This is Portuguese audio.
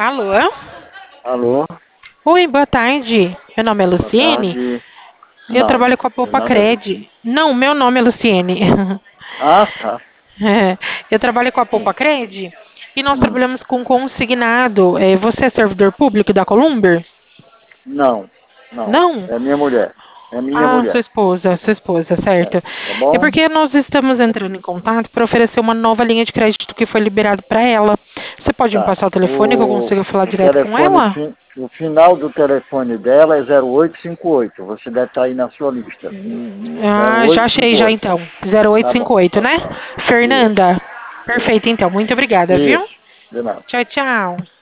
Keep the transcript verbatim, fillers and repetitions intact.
Alô? Alô? Oi, boa tarde. Meu nome é Boa Luciene. tarde. Eu Não, trabalho com a tem Poupa nada a ver. Cred. Não, meu nome é Luciene. Ah, tá. É, eu trabalho com a Sim. Poupa Cred e nós Hum. trabalhamos com consignado. É, você é servidor público da Columber? Não, não. Não? É minha mulher. É minha Ah, sua mulher. esposa, sua esposa, É. certo. Tá É bom? porque nós estamos entrando em contato para oferecer uma nova linha de crédito que foi liberado para ela. Você pode me Tá. passar o telefone que eu O, consiga falar o direto com telefone, ela? fi- o final do telefone dela é zero oito cinco oito. Você deve estar aí na sua lista. Ah, já achei já zero oito cinco oito. então. zero oito Tá cinco bom. oito, né? Isso. Fernanda. Perfeito, então. Muito obrigada, viu? Isso. De nada. Tchau, tchau.